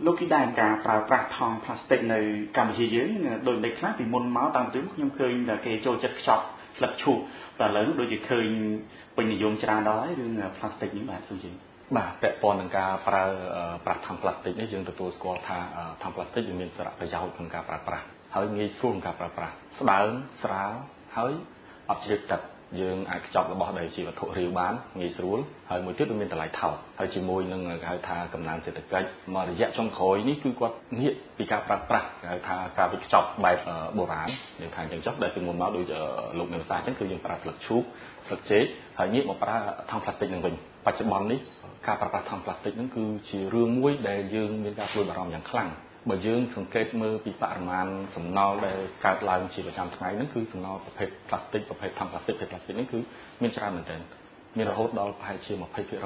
លោកគីដែរការប្រើប្រាស់ថង់ផ្លាស្ទិកនៅកម្ពុជាយើងដោយលេខខ្លះពីមុនមកតាមទិសខ្ញុំឃើញតែគេចូលចិត្តខ្ចប់ស្លឹកឈូកតែឥឡូវដូចជាឃើញពេញនិយមច្រើនដល់ហើយរឿងផ្លាស្ទិកនេះបាទសូមជឿបាទពាក់ព័ន្ធនឹងការប្រើប្រាស់ថង់ផ្លាស្ទិកនេះយើងទទួលស្គាល់ថាថង់ផ្លាស្ទិកវាមានសារៈប្រយោជន៍ក្នុងការប្រើប្រាស់ហើយងាយស្រួលក្នុងការប្រើប្រាស់ស្ដើងស្រាលហើយអត់ជ្រាបទឹកយើងអាចខ្ចប់របស់ដែលជាវត្ថុរាវបានងាយស្រួលហើយមួយទៀតវាមានតម្លៃថោកហើយជាមួយនឹងគេហៅថាកំណើនសេដ្ឋកិច្ចមករយៈចុងក្រោយនេះគឺគាត់ងាកពីការប្រើប្រាស់គេហៅថាការវិខ្ចប់បែបបុរាណយើងថាអញ្ចឹងចុះដែលពីមុនមកដូចលោកមានប្រសាសន៍អញ្ចឹងគឺយើងប្រើស្លឹកឈូកស្លឹកចេកហើយងាកមកប្រើថង់ផ្លាស្ទិកនឹងវិញបច្ចុប្បន្ននេះការប្រើប្រាស់ថង់ផ្លាស្ទិកហ្នឹងគឺជារឿងមួយដែលយើងមានការព្រួយបារម្ភយ៉ាងខ្លាំងបើយើងសង្កេតមើលពីបរិមាណសំណល់ដែលកើតឡើងជាប្រចាំថ្ងៃហ្នឹងគឺសំណល់ប្រភេទផ្លាស្ទិកប្រភេទថង់ផ្លាស្ទិកហ្នឹងគឺមានច្រើនមែនទែនមានរហូតដល់ប្រហែលជា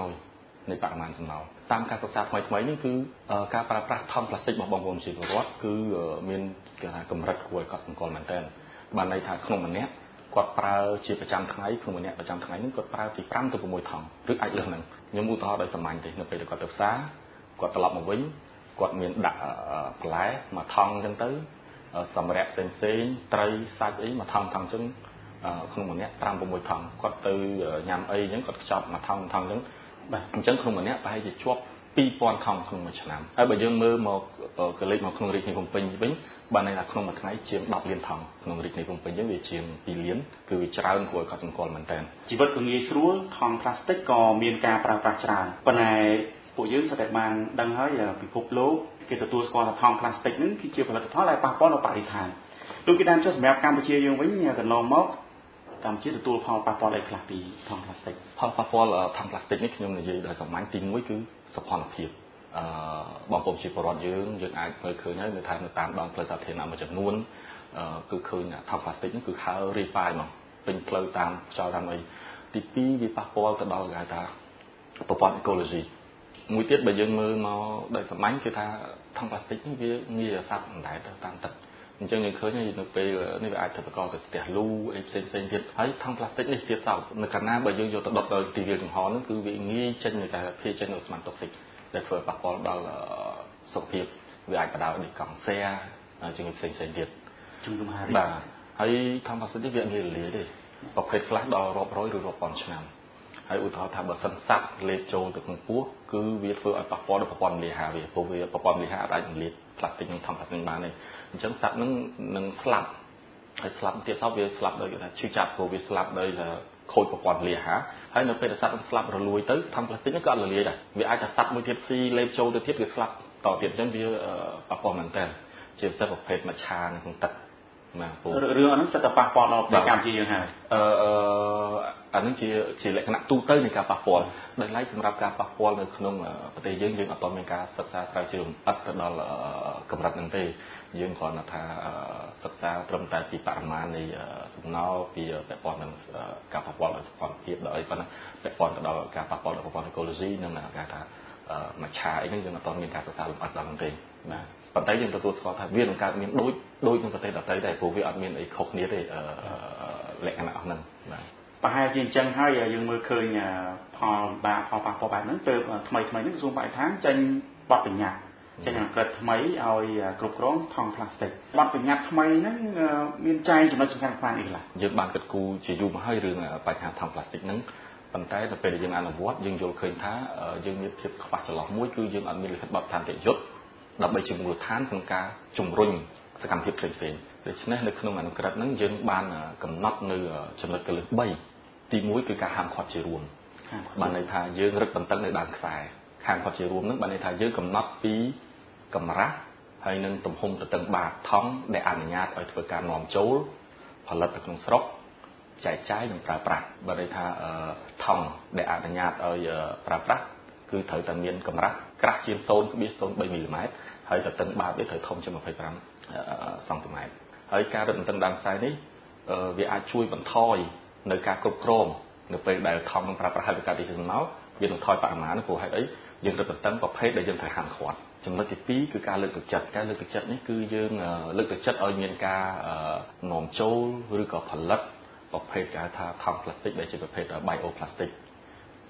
20%នៃបរិមាណសំណល់តាមការសិក្សាថ្មីនេះគឺការប្រើប្រាស់ថង់ផ្លាស្ទិករបស់បងប្អូនប្រជាពលរដ្ឋគឺមានគេថាកម្រិតគួរឲ្យកត់សម្គាល់មែនទែនបានន័យថាក្នុងម្នាក់គាត់ប្រើជាប្រចាំថ្ងៃក្នុងម្នាក់ប្រចាំថ្ងៃហ្នឹងគាត់ប្រើពី5ទៅ6ថង់ឬអាចលើសហ្នឹងខ្ញុំឧទាហរណ៍ដោយសាមញ្ញទេនៅពេលដែលគាត់ទៅផ្សារគាត់ត្រឡប់មកវិញគាត់មានដាក់បន្លែមួយថង់អញ្ចឹងទៅសម្រាប់ផ្សេងត្រីសាច់អីមួយថង់អញ្ចឹងក្នុងម្នាក់5 6ថង់គាត់ទៅញ៉ាំអីអញ្ចឹងគាត់ខ្ចប់មួយថង់អញ្ចឹងបាទអញ្ចឹងក្នុងម្នាក់ប្រហែលជាជាប់2000ថង់ក្នុងមួយឆ្នាំហើយបើយើងមើលមកកលេចមកក្នុងរាជធានីភ្នំពេញវិញបានន័យថាក្នុងមួយថ្ងៃជាង10លានថង់ក្នុងរាជធានីភ្នំពេញវិញវាជាង2លានគឺវាច្រើនគួរឲ្យកត់សម្គាល់មែនតើជីវិតក៏ងាយស្រួលថង់ផ្លាស្ទិកក៏មានការប្រើប្រាស់ច្រើនប៉ុន្តែពួកយើងស្ទើរតែបានដឹងហើយពិភពលោកគេទទួលស្គាល់ថាថង់ផ្លាស្ទិកហ្នឹងគឺជាផលិតផលដែលប៉ះពាល់ដល់បរិស្ថានដូចគេតាមចុះសម្រាប់កម្ពុជាយើងវិញកន្លងមកកម្ពុជាទទួលផលប៉ះពាល់អីខ្លះពីថង់ផ្លាស្ទិកផលប៉ះពាល់ថង់ផ្លាស្ទិកនេះខ្ញុំនិយាយដោយសាមញ្ញទី1គឺសោភ័ណភាពបងប្អូនជាពលរដ្ឋយើងអាចមើលឃើញហើយនៅថានៅតាមដងផ្លូវសាធារណៈមួយចំនួនគឺឃើញថង់ផ្លាស្ទិកនេះគឺហើររាយប៉ាយមកពេញផ្លូវតាមខ្យល់តាមអីទី2វាប៉ះពាល់ទៅដល់គេហៅថាប្រព័ន្ធអេកូឡូស៊ីមួយទៀតបើយើងមើលមកដោយសាមញ្ញគឺថាថង់ផ្លាស្ទិកនេះវាងាយសាប់អណ្ដែតទៅតាមទឹកអញ្ចឹងយើងឃើញនៅពេលនេះវាអាចធ្វើបង្កទៅស្ទះលូអីផ្សេងទៀតហើយថង់ផ្លាស្ទិកនេះទៀតសោតនៅកាលណាបើយើងយកទៅដុតដោយទីវាលចង្ហនោះគឺវាងាយចេញនៅតែភាចេញនៅស្មានតុកស៊ីកដែលធ្វើប៉ះពាល់ដល់សុខភាពវាអាចបណ្ដាលឲ្យកង់សែជំងឺផ្សេងទៀតជំងឺមហារីកបាទហើយថង់ផ្លាស្ទិកនេះវាងាយរលាយទេប្រភេទខ្លះដល់រាប់រយឬរាប់ពាន់ឆ្នាំហើយឧទាហរណ៍ថាបើសិនសត្វលេបចូលទៅក្នុងពោះគឺវាធ្វើឲ្យប៉ះពាល់ដល់ប្រព័ន្ធមលីហាវាព្រោះវាប្រព័ន្ធមលីហាអាចរលាយផ្លាស្ទិកនឹងថង់ផ្លាស្ទិកបានទេអញ្ចឹងសត្វនឹងស្លាប់ហើយស្លាប់ទៀតទៅវាស្លាប់ដោយគេថាឈឺចាប់ព្រោះវាស្លាប់ដោយខូចប្រព័ន្ធមលីហាហើយនៅពេលដែលសត្វនឹងស្លាប់រលួយទៅថង់ផ្លាស្ទិកនេះក៏អត់រលាយដែរវាអាចថាសត្វមួយទៀតស៊ីលេបចូលទៅទៀតវាស្លាប់តទៀតអញ្ចឹងវាប៉ះពាល់មែនតើជាពិសេសប្រភេទមច្ឆានៅក្នុងទឹកបាទរឿងអានោះសិតតែប៉ះពាល់ដល់ប្រទេសកម្ពុជាយើងហើយអានឹងជាលក្ខណៈទូទៅនៃការប៉ះពាល់ដោយឡែកសម្រាប់ការប៉ះពាល់នៅក្នុងប្រទេសយើងអត់មានការសិក្សាស្រាវជ្រាវអត់ទៅដល់កម្រិតហ្នឹងទេយើងគ្រាន់តែថាសិក្សាត្រឹមតែពីបរិមាណនៃសំណល់ពីពាក់ព័ន្ធនឹងការប៉ះពាល់ដល់សុខភាពដល់អីប៉ុណ្ណាពាក់ព័ន្ធទៅដល់ការប៉ះពាល់ដល់ប្រព័ន្ធអេកូឡូស៊ីនិងគេថាមច្ឆាអីហ្នឹងយើងអត់មានការសិក្សាលម្អិតដល់ហ្នឹងទេបាទប៉ុន្តែយើងទទួលស្គាល់ថាវានឹងកើតមានដូចនឹងប្រទេសដទៃដែរព្រោះវាអត់មានអីខុសគ្នាទេលក្ខណៈហ្នឹងបាទប្រហែលជាអញ្ចឹងហើយយើងមើលឃើញផលប៉ះពាល់បែបហ្នឹងទៅថ្មីហ្នឹងក្រសួងបរិស្ថានចេញបទបញ្ញត្តិចេញអង្គិតថ្មីឲ្យគ្រប់គ្រងថង់ផ្លាស្ទិកបទបញ្ញត្តិថ្មីហ្នឹងមានចែងចំណុចសំខាន់ៗអីខ្លះយើងបានគិតគូរជាយូរមកហើយរឿងបញ្ហាថង់ផ្លាស្ទិកហ្នឹងប៉ុន្តែនៅពេលដែលយើងអនុវត្តយើងយល់ឃើញថាយើងមានភាពខ្វះចន្លោះមួយគឺយើងអត់មានលិខិតបទដ្ឋានកិច្ចយុត្តដើម្បីជាមូលដ្ឋានក្នុងការជំរុញសកម្មភាពផ្សេងដូច្នេះនៅក្នុងអនុក្រឹត្យហ្នឹងយើងបានកំណត់នៅចំណុចកលឹះ3ទី1គឺការហាមឃាត់ជារួមបានន័យថាយើងរឹតបន្តឹងនៅដើមខ្សែហាមឃាត់ជារួមហ្នឹងបានន័យថាយើងកំណត់ពីកម្រាស់ហើយនឹងទំហំទទឹងបាតថង់ដែលអនុញ្ញាតឲ្យធ្វើការនាំចូលផលិតនៅក្នុងស្រុកចែកចាយនិងប្រើប្រាស់បានន័យថាថង់ដែលអនុញ្ញាតឲ្យប្រើប្រាស់គឺត្រូវតែមានកម្រាស់ក្រាស់ជាង 0.03 មីលីម៉ែត្រហើយទទឹងបាតវាត្រូវធំជាង25 សង់ទីម៉ែត្រហើយការរឹតបន្តឹងដើមខ្សែនេះវាអាចជួយបន្ថយនៅការគ្រប់គ្រងនៅពេលដែលថង់នឹងប្រើប្រាស់ហើយបង្កើតទីសំណល់វានឹងថយបរិមាណព្រោះហេតុអីយើងរឹតបន្តឹងប្រភេទដែលយើងត្រូវហាមឃាត់ចំណុចទី2គឺការលើកទឹកចិត្តនេះគឺយើងលើកទឹកចិត្តឲ្យមានការនាំចូលឬក៏ផលិតប្រភេទគេហៅថាថង់ផ្លាស្ទិកដែលជាប្រភេទ bio plastic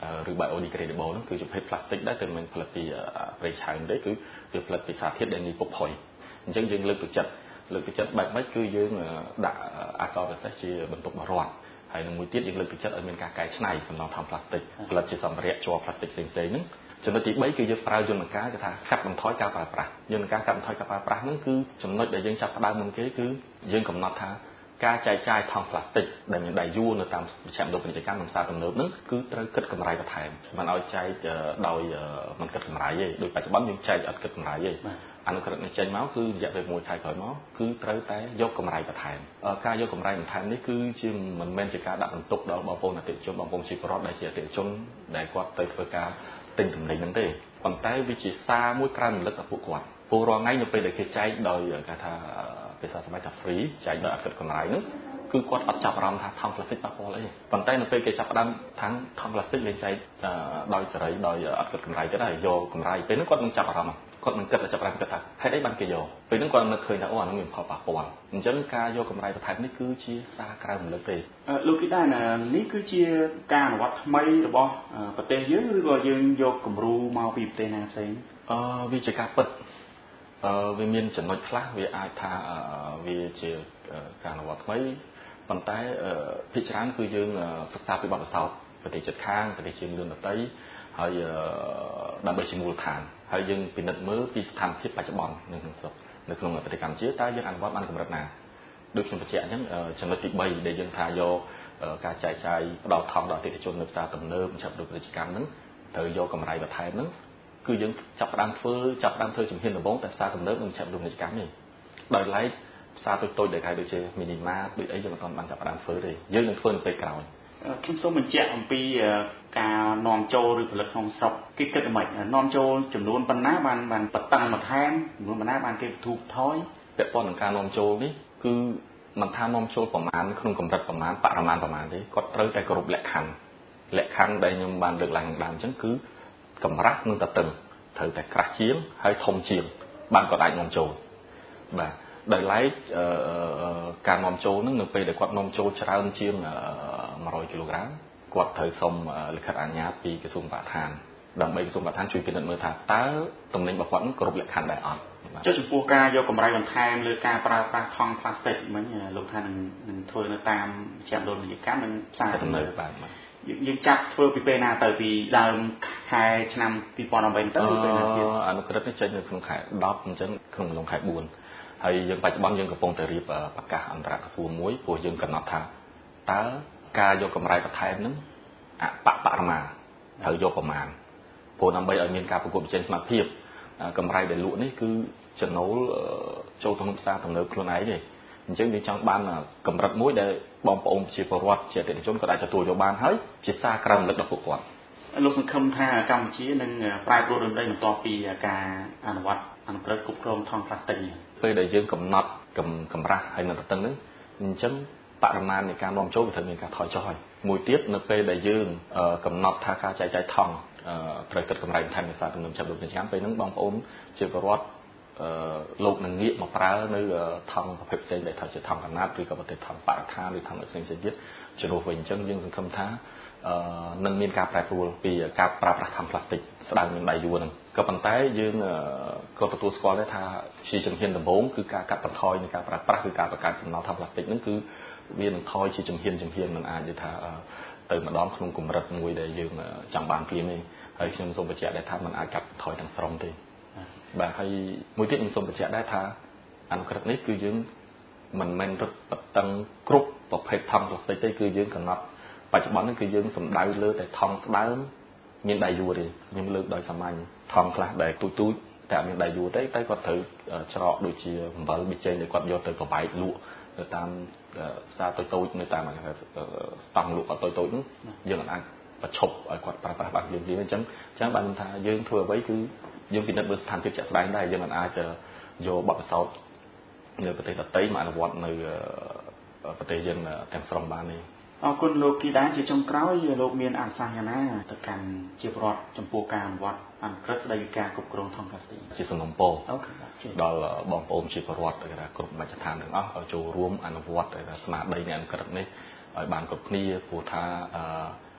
ឬ biodegradable ហ្នឹងគឺជាប្រភេទ plastic ដែរតែមិនផលិតពីប្រេងឆៅទេគឺវាផលិតពីសារធាតុដែលងាយពុកផុយអញ្ចឹងយើងលើកទឹកចិត្តបែបម៉េចគឺយើងដាក់អក្សរពិសេសជាបន្ទុករបស់រដ្ឋហើយនឹងមួយទៀតយើងលើកទឹកចិត្តឲ្យមានការកែច្នៃសំណល់ថង់ plastic ផលិតជាសម្ភារៈជ័រ plastic ផ្សេងៗហ្នឹងចំណុចទី3គឺយើងប្រើយន្តការគេថាកាត់បន្ថយការប្រើប្រាស់យន្តការកាត់បន្ថយការប្រើប្រាស់ហ្នឹងគឺចំណុចដែលយើងចាប់ផ្ដើមមុនគេគឺយើងកំណត់ថាការចែកចាយថង់ plastic ដែលមានដៃយួរនៅតាមមជ្ឈមណ្ឌលពាណិជ្ជកម្មនិងផ្សារទំនើបហ្នឹងគឺត្រូវគិតកម្រៃបន្ថែមមិនឲ្យចែកដោយមិនគិតកម្រៃទេដោយបច្ចុប្បន្នយើងចែកអត់គិតកម្រៃទេអនុក្រឹត្យនេះចេញមកគឺរយៈពេល1ខែក្រោយមកគឺត្រូវតែយកកម្រៃបន្ថែមការយកកម្រៃបន្ថែមនេះគឺជាមិនមែនជាការដាក់បន្ទុកដល់បងប្អូនអតិថិជនបងប្អូនជាពលរដ្ឋដែលជាអតិថិជនដែលគាត់ទៅធ្វើការទិញទំនិញហ្នឹងទេប៉ុន្តែវាជាសារមួយក្រៅរំលឹកដល់ពួកគាត់ពលរដ្ឋថ្ងៃនៅពេលដែលគេចែកដោយគេថាភាសាសម័យថា free ចែកដោយអត់គិតកម្រៃហ្នឹងគឺគាត់អត់ចាប់អារម្មណ៍ថាថង់ plastic ប៉ះពាល់អីប៉ុន្តែនៅពេលគេចាប់ផ្ដើមថាថង់ plastic លេងចែកដោយសេរីដោយអត់គិតកម្រៃទៅដែរយកកម្រៃពេលហ្នឹងគាត់នឹងចាប់អារម្មណ៍គាត់នឹងគិតតែចាប់ផ្ដើមគិតថាហេតុអីបានគេយកពេលហ្នឹងគាត់នឹកឃើញថាអូអានោះមានផលប៉ះពាល់អញ្ចឹងការយកកម្រៃបន្ថែមនេះគឺជាសារក្រៅរំលឹកទេលោកគិតដែរនេះគឺជាការអនុវត្តថ្មីរបស់ប្រទេសយើងឬក៏យើងយកគំរូមកពីប្រទេសណាផ្សេងវាជាការពិតវាមានចំណុចខ្លះវាអាចថាវាជាការអនុវត្តថ្មីប៉ុន្តែភាគច្រើនគឺយើងសិក្សាពីបទពិសោធន៍ប្រទេសជិតខាងប្រទេសជើងលឿនដទៃហើយដើម្បីជាមូលដ្ឋានហើយយើងពិនិត្យមើលពីស្ថានភាពបច្ចុប្បន្ននៅក្នុងស្រុកនៅក្នុងប្រទេសកម្ពុជាតើយើងអនុវត្តបានកម្រិតណាដូចខ្ញុំបញ្ជាក់អញ្ចឹងចំណុចទី3ដែលយើងថាយកការចែកចាយផ្ដល់ថង់ដល់អតិថិជននៅផ្សារទំនើបមជ្ឈមណ្ឌលពាណិជ្ជកម្មហ្នឹងត្រូវយកកម្រៃបន្ថែមហ្នឹងគឺយើងចាប់ផ្ដើមធ្វើជំហានដំបូងតែផ្សារទំនើបនិងមជ្ឈមណ្ឌលពាណិជ្ជកម្មនេះដោយឡែកផ្សារតូចៗដែលគេហៅដូចជា mini mart ដូចអីយើងមិនទាន់បានចាប់ផ្ដើមធ្វើទេយើងនឹងធ្វើនៅពេលក្រោយខ្ញុំសូមបញ្ជាក់អំពីការនាំចូលឬផលិតក្នុងស្រុកគេគិតយ៉ាងម៉េចនាំចូលចំនួនប៉ុណ្ណាបានបតឹងបន្ថែមចំនួនប៉ុណ្ណាបានគេបទូថយពាក់ព័ន្ធនឹងការនាំចូលនេះគឺមិនថានាំចូលប្រមាណក្នុងកម្រិតប្រមាណបរិមាណប្រមាណទេគាត់ត្រូវតែគោរពលក្ខខណ្ឌដែលខ្ញុំបានលើកឡើងដើមអញ្ចឹងគឺកម្រាស់និងតតឹងត្រូវតែក្រាស់ជាងហើយធំជាងបានគាត់អាចនាំចូលបាទដោយឡែកការនាំចូលហ្នឹងនៅពេលដែលគាត់នាំចូលច្រើនជាង100គីឡូក្រាមគាត់ត្រូវសុំលិខិតអនុញ្ញាតពីក្រសួងបរិស្ថានដើម្បីក្រសួងបរិស្ថានជួយពិនិត្យមើលថាតើទំនិញរបស់គាត់នឹងគ្រប់លក្ខខណ្ឌដែរអត់ចុះចំពោះការយកកម្រៃបន្ថែមលើការប្រើប្រាស់ថង់ plastic មិញលោកថានឹងធ្វើនៅតាមមជ្ឈមណ្ឌលពាណិជ្ជកម្មនិងផ្សារទំនើបបាទយើងចាប់ធ្វើពីពេលណាទៅពីដើមខែឆ្នាំ2018ទៅពេលណាទៀតអនុក្រឹត្យនេះចេញនៅក្នុងខែ10អញ្ចឹងក្នុងអំឡុងខែ4ហើយយើងបច្ចុប្បន្នយើងកំពុងតែរៀបប្រកាសអន្តរក្រសួងមួយព្រោះយើងកំណត់ថាតើការយកកម្រៃបន្ថែមហ្នឹងបរិមាណត្រូវយកប្រមាណព្រោះដើម្បីឲ្យមានការប្រកួតប្រជែងសមត្ថភាពកម្រៃដែលលក់នេះគឺចំណូលចូលក្នុងផ្សារទំនើបខ្លួនឯងទេអញ្ចឹងយើងចង់បានកម្រិតមួយដែលបងប្អូនជាពលរដ្ឋជាអតិថិជនក៏អាចទទួលយកបានហើយជាសារក្រៅរំលឹកដល់ពួកគាត់លោកសង្ឃឹមថាកម្ពុជានឹងប្រែប្រួលដំណេកបន្ទាប់ពីការអនុវត្តអនុក្រឹត្យគ្រប់គ្រងថង់ plastic នេះពេលដែលយើងកំណត់កម្រាស់ហើយនៅទៅហ្នឹងអញ្ចឹងបរិមាណនៃការនាំចូលវាត្រូវមានការថយចុះហើយមួយទៀតនៅពេលដែលយើងកំណត់ថាការចែកចាយថង់ត្រូវគិតកម្រៃបន្ថែមនៅផ្សារទំនើបចាប់ដូចឆ្នាំពេលហ្នឹងបងប្អូនជាពលរដ្ឋលោកនឹងងាកមកប្រើនៅថង់ប្រភេទផ្សេងដែលថាជាថង់កណាត់ឬក៏ប្រភេទថង់បរិស្ថានឬថង់ផ្សេងៗទៀតជំនួសវិញអញ្ចឹងយើងសង្ឃឹមថានឹងមានការប្រែប្រួលពីការប្រើប្រាស់ថង់ plastic ស្ដើងមានដៃយួរហ្នឹងក៏ប៉ុន្តែយើងក៏ទទួលស្គាល់ដែរថាជាជំហានដំបូងគឺការកាត់បន្ថយនៃការប្រើប្រាស់គឺការបង្កើតសំណល់ថង់ plastic ហ្នឹងគឺវានឹងថយជាជំហានមិនអាចនិយាយថាទៅម្ដងក្នុងកម្រិតមួយដែលយើងចង់បានព្រាមទេហើយខ្ញុំសូមបញ្ជាក់ដែរថាมันអាចកាត់បន្ថយទាំងស្រុងទេបាទហើយមួយទៀតខ្ញុំសូមបញ្ជាក់ដែរថាអនុក្រឹត្យនេះគឺយើងមិនមែនរឹតបន្តឹងគ្រប់ប្រភេទថង់ plastic ទេគឺយើងកំណត់បច្ចុប្បន្ននេះគឺយើងសំដៅលើតែថង់ស្ដើងមានដៃយួរទេខ្ញុំលើកដោយសាមញ្ញថង់ខ្លះដែលទូចតែមានដៃយួរទេតែគាត់ត្រូវច្រកដូចជាអំបិលប៊ីចេងដែលគាត់យកទៅប្របែកលក់នៅតាមផ្សារតូចនៅតាមស្តង់លក់តូចហ្នឹងយើងអាចប្រឈប់ឲ្យគាត់ប្រើប្រាស់បានលឿនៗអញ្ចឹងបានថាយើងធ្វើអ្វីគឺយើងពិនិត្យមើលស្ថានភាពជាក់ស្ដែងដែរយើងមិនអាចយកបទពិសោធន៍នៅប្រទេសដទៃមកអនុវត្តនៅប្រទេសយើងទាំងស្រុងបានទេអរគុណលោកគីដាជាចុងក្រោយលោកមានអាសាសយ៉ាងណាទៅកាន់ជាប្រវត្តិចំពោះការអនុវត្តអនុក្រឹត្យស្តីពីការគ្រប់គ្រងថង់ plastic ជាសំណុំពរដល់បងប្អូនជាប្រវត្តិគេថាគ្រប់មជ្ឈដ្ឋានទាំងអស់ឲ្យចូលរួមអនុវត្តស្មារតីនៃអនុក្រឹត្យនេះឲ្យបានគ្រប់គ្នាព្រោះថា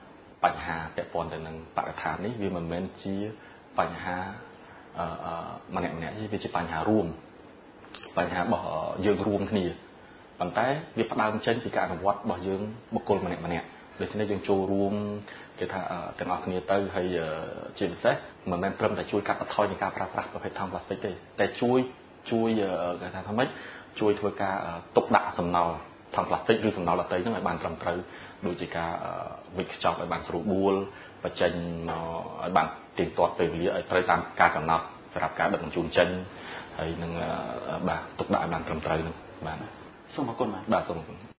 បញ្ហាពាក់ព័ន្ធទៅនឹងបរិស្ថាននេះវាមិនមែនជាបញ្ហាម្នាក់ៗទេវាជាបញ្ហារួមបញ្ហារបស់យើងរួមគ្នាប៉ុន្តែវាផ្ដើមចេញពីការអនុវត្តរបស់យើងបុគ្គលម្នាក់ៗដូច្នេះយើងចូលរួមគេថាទាំងអស់គ្នាទៅហើយជាពិសេសមិនមែនត្រឹមតែជួយកាត់បន្ថយនៃការប្រើប្រាស់ប្រភេទថង់ប្លាស្ទិកទេតែជួយគេថាថាម៉េចជួយធ្វើការទុកដាក់សំណល់ថង់ប្លាស្ទិកឬសំណល់ដទៃហ្នឹងឲ្យបានត្រឹមត្រូវដូចជាការវេចខ្ចប់ឲ្យបានស្រួលបួលបញ្ចេញមកឲ្យបានទៀងទាត់ពេលវេលាឲ្យត្រូវតាមការកំណត់សម្រាប់ការដឹកជញ្ជូនចេញហើយនឹងបាទទុកដាក់ឲ្យបានត្រឹមត្រូវហ្នឹងបាទសូមអរគុណបាទសូមអរគុណ